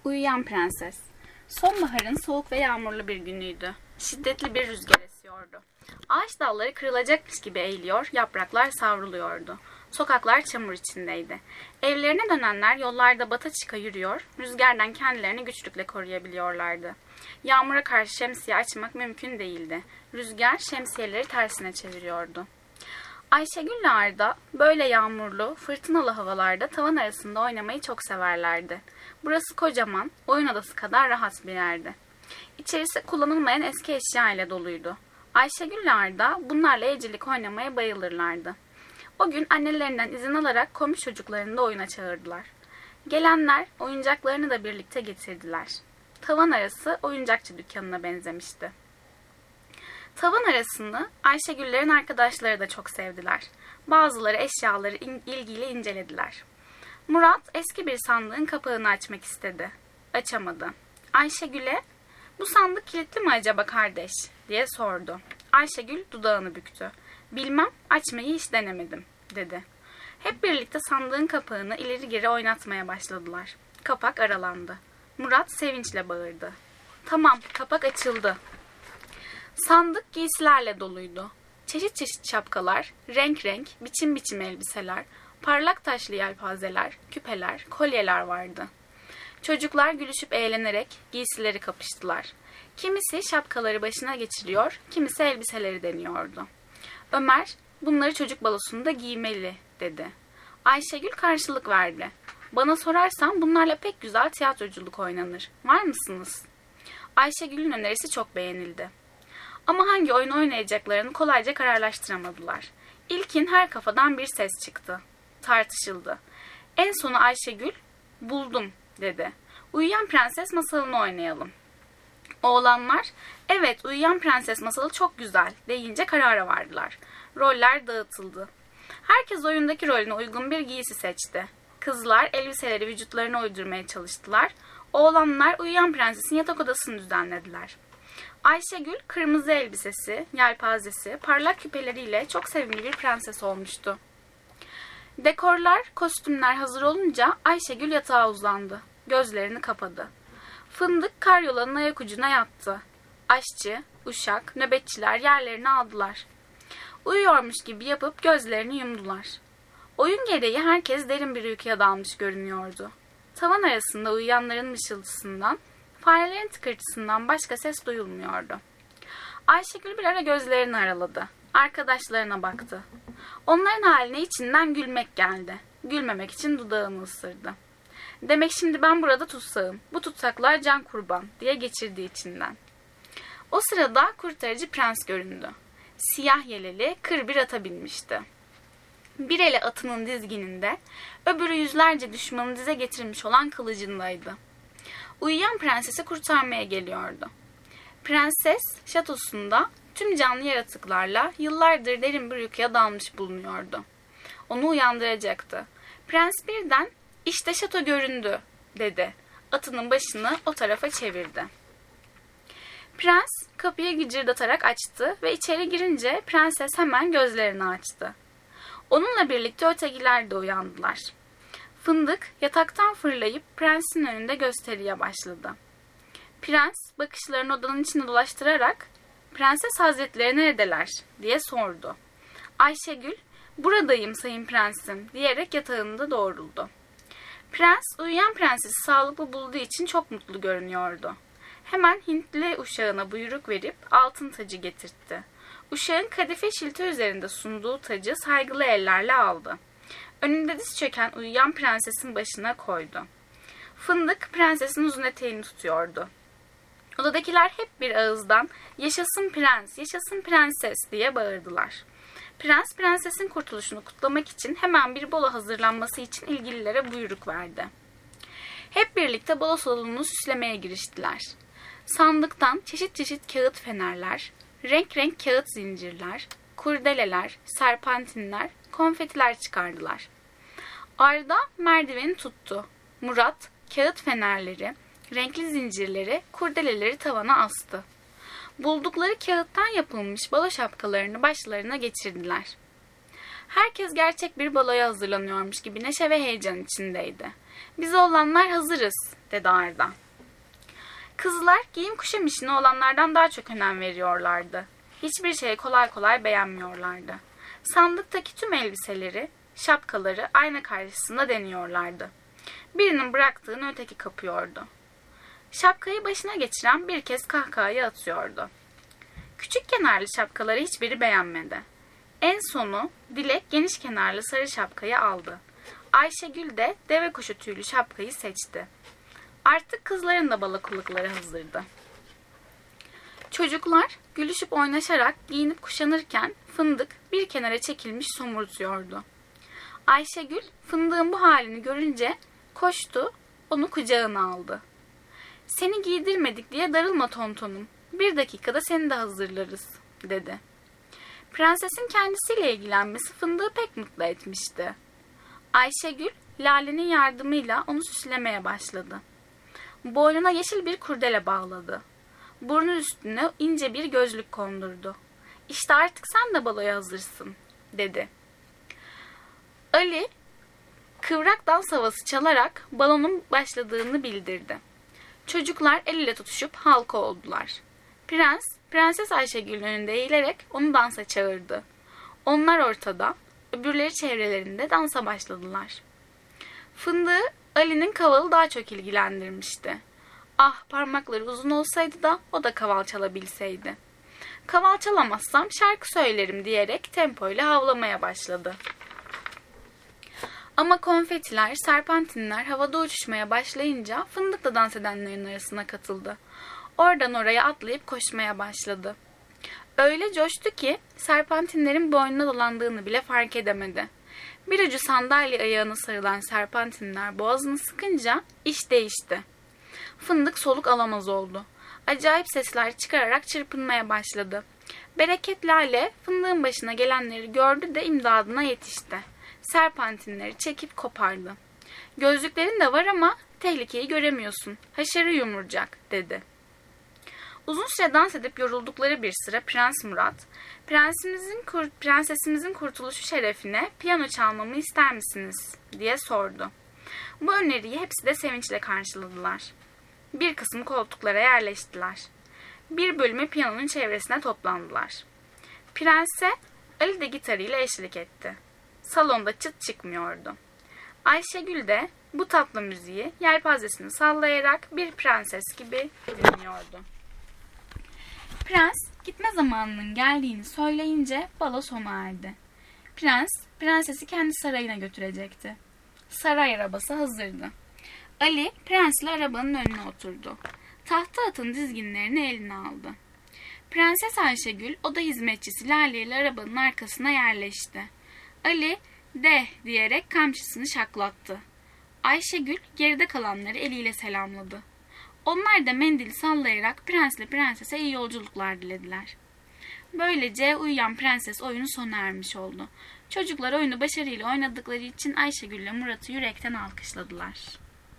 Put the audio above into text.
Uyuyan Prenses. Sonbaharın soğuk ve yağmurlu bir günüydü. Şiddetli bir rüzgar esiyordu. Ağaç dalları kırılacakmış gibi eğiliyor, yapraklar savruluyordu. Sokaklar çamur içindeydi. Evlerine dönenler yollarda bata çıka yürüyor, rüzgardan kendilerini güçlükle koruyabiliyorlardı. Yağmura karşı şemsiye açmak mümkün değildi. Rüzgar şemsiyeleri tersine çeviriyordu. Ayşegül'le Arda böyle yağmurlu, fırtınalı havalarda tavan arasında oynamayı çok severlerdi. Burası kocaman, oyun odası kadar rahat bir yerdi. İçerisi kullanılmayan eski eşya ile doluydu. Ayşegül'le Arda bunlarla evcilik oynamaya bayılırlardı. O gün annelerinden izin alarak komşu çocuklarını da oyuna çağırdılar. Gelenler oyuncaklarını da birlikte getirdiler. Tavan arası oyuncakçı dükkanına benzemişti. Tavan arasını Ayşegüllerin arkadaşları da çok sevdiler. Bazıları eşyaları ilgiyle incelediler. Murat eski bir sandığın kapağını açmak istedi. Açamadı. Ayşegül'e "Bu sandık kilitli mi acaba kardeş?" diye sordu. Ayşegül dudağını büktü. "Bilmem, açmayı hiç denemedim," dedi. Hep birlikte sandığın kapağını ileri geri oynatmaya başladılar. Kapak aralandı. Murat sevinçle bağırdı. "Tamam, kapak açıldı." Sandık giysilerle doluydu. Çeşit çeşit şapkalar, renk renk, biçim biçim elbiseler, parlak taşlı yelpazeler, küpeler, kolyeler vardı. Çocuklar gülüşüp eğlenerek giysileri kapıştılar. Kimisi şapkaları başına geçiriyor, kimisi elbiseleri deniyordu. Ömer, "Bunları çocuk balosunda giymeli," dedi. Ayşegül karşılık verdi. "Bana sorarsan bunlarla pek güzel tiyatroculuk oynanır. Var mısınız?" Ayşegül'ün önerisi çok beğenildi. Ama hangi oyun oynayacaklarını kolayca kararlaştıramadılar. İlkin her kafadan bir ses çıktı. Tartışıldı. En sonu Ayşegül, "Buldum," dedi. "Uyuyan Prenses masalını oynayalım." Oğlanlar, "Evet, Uyuyan Prenses masalı çok güzel," deyince karara vardılar. Roller dağıtıldı. Herkes oyundaki rolüne uygun bir giysi seçti. Kızlar elbiseleri vücutlarına uydurmaya çalıştılar. Oğlanlar Uyuyan Prenses'in yatak odasını düzenlediler. Ayşegül kırmızı elbisesi, yelpazesi, parlak küpeleriyle çok sevimli bir prenses olmuştu. Dekorlar, kostümler hazır olunca Ayşegül yatağa uzandı. Gözlerini kapadı. Fındık karyolanın ayak ucuna yattı. Aşçı, uşak, nöbetçiler yerlerini aldılar. Uyuyormuş gibi yapıp gözlerini yumdular. Oyun gereği herkes derin bir uykuya dalmış görünüyordu. Tavan arasında uyuyanların mışıltısından, farelerin tıkırtısından başka ses duyulmuyordu. Ayşegül bir ara gözlerini araladı. Arkadaşlarına baktı. Onların haline içinden gülmek geldi. Gülmemek için dudağını ısırdı. "Demek şimdi ben burada tutsağım. Bu tutsaklar can kurban," diye geçirdi içinden. O sırada kurtarıcı prens göründü. Siyah yeleli kır bir ata binmişti. Bir eli atının dizgininde, öbürü yüzlerce düşmanı dize getirmiş olan kılıcındaydı. Uyuyan prensesi kurtarmaya geliyordu. Prenses şatosunda tüm canlı yaratıklarla yıllardır derin bir uykuya dalmış bulunuyordu. Onu uyandıracaktı. Prens birden "İşte şato göründü," dedi. Atının başını o tarafa çevirdi. Prens kapıyı gıcırdatarak açtı ve içeri girince prenses hemen gözlerini açtı. Onunla birlikte ötekiler de uyandılar. Fındık yataktan fırlayıp prensin önünde gösteriye başladı. Prens bakışlarını odanın içine dolaştırarak "Prenses Hazretleri neredeler?" diye sordu. Ayşegül, "Buradayım sayın prensim," diyerek yatağında doğruldu. Prens uyuyan prensesi sağlıklı bulduğu için çok mutlu görünüyordu. Hemen Hintli uşağına buyruk verip altın tacı getirtti. Uşağın kadife şilti üzerinde sunduğu tacı saygılı ellerle aldı. Önünde diz çöken uyuyan prensesin başına koydu. Fındık prensesin uzun eteğini tutuyordu. Odadakiler hep bir ağızdan "Yaşasın prens, yaşasın prenses," diye bağırdılar. Prens prensesin kurtuluşunu kutlamak için hemen bir balo hazırlanması için ilgililere buyruk verdi. Hep birlikte balo salonunu süslemeye giriştiler. Sandıktan çeşit çeşit kağıt fenerler, renk renk kağıt zincirler, kurdeleler, serpantinler, konfetiler çıkardılar. Arda merdiveni tuttu. Murat kağıt fenerleri, renkli zincirleri, kurdeleleri tavana astı. Buldukları kağıttan yapılmış balo şapkalarını başlarına geçirdiler. Herkes gerçek bir baloya hazırlanıyormuş gibi neşe ve heyecan içindeydi. "Biz oğlanlar hazırız," dedi Arda. Kızlar giyim kuşam işine olanlardan daha çok önem veriyorlardı. Hiçbir şeyi kolay kolay beğenmiyorlardı. Sandıktaki tüm elbiseleri, şapkaları ayna karşısında deniyorlardı. Birinin bıraktığını öteki kapıyordu. Şapkayı başına geçiren bir kez kahkahayı atıyordu. Küçük kenarlı şapkaları hiçbiri beğenmedi. En sonu Dilek geniş kenarlı sarı şapkayı aldı. Ayşegül de deve kuşu tüylü şapkayı seçti. Artık kızların da balakulukları hazırdı. Çocuklar gülüşüp oynaşarak giyinip kuşanırken Fındık bir kenara çekilmiş somurtuyordu. Ayşegül Fındık'ın bu halini görünce koştu, onu kucağına aldı. Seni giydirmedik diye darılma tontonum. 1 dakikada seni de hazırlarız, dedi. Prensesin kendisiyle ilgilenmesi Fındık'ı pek mutlu etmişti. Ayşegül, Lale'nin yardımıyla onu süslemeye başladı. Boynuna yeşil bir kurdele bağladı. Burnu üstüne ince bir gözlük kondurdu. İşte artık sen de baloya hazırsın, dedi. Ali, kıvrak dans havası çalarak balonun başladığını bildirdi. Çocuklar el ile tutuşup halka oldular. Prenses Ayşegül'ün önünde eğilerek onu dansa çağırdı. Onlar ortada, öbürleri çevrelerinde dansa başladılar. Fındığı Ali'nin kavalı daha çok ilgilendirmişti. Ah, parmakları uzun olsaydı da o da kaval çalabilseydi. Kaval çalamazsam şarkı söylerim diyerek tempoyla havlamaya başladı. Ama konfetiler, serpentinler havada uçuşmaya başlayınca Fındık da dans edenlerin arasına katıldı. Oradan oraya atlayıp koşmaya başladı. Öyle coştu ki serpentinlerin boynuna dolandığını bile fark edemedi. Bir ucu sandalye ayağına sarılan serpentinler boğazını sıkınca iş değişti. Fındık soluk alamaz oldu. Acayip sesler çıkararak çırpınmaya başladı. Bereket Lale Fındık'ın başına gelenleri gördü de imdadına yetişti. Serpentinleri çekip kopardı. Gözlüklerin de var ama tehlikeyi göremiyorsun. Haşarı yumurcak, dedi. Uzun süre dans edip yoruldukları bir sıra Prens Murat, prensesimizin kurtuluşu şerefine piyano çalmamı ister misiniz, diye sordu. Bu öneriyi hepsi de sevinçle karşıladılar. Bir kısım koltuklara yerleştiler. Bir bölümü piyanonun çevresine toplandılar. Prense Ali de gitarıyla eşlik etti. Salonda çıt çıkmıyordu. Ayşegül de bu tatlı müziği yelpazesini sallayarak bir prenses gibi dinliyordu. Prens gitme zamanının geldiğini söyleyince balo sona erdi. Prensesi kendi sarayına götürecekti. Saray arabası hazırdı. Ali prensle arabanın önüne oturdu. Tahta atın dizginlerini eline aldı. Prenses Ayşegül oda hizmetçisi Lale ile arabanın arkasına yerleşti. Ali de diyerek kamçısını şaklattı. Ayşegül geride kalanları eliyle selamladı. Onlar da mendili sallayarak prensle prensese iyi yolculuklar dilediler. Böylece uyuyan prenses oyunu sona ermiş oldu. Çocuklar oyunu başarıyla oynadıkları için Ayşegül ile Murat'ı yürekten alkışladılar.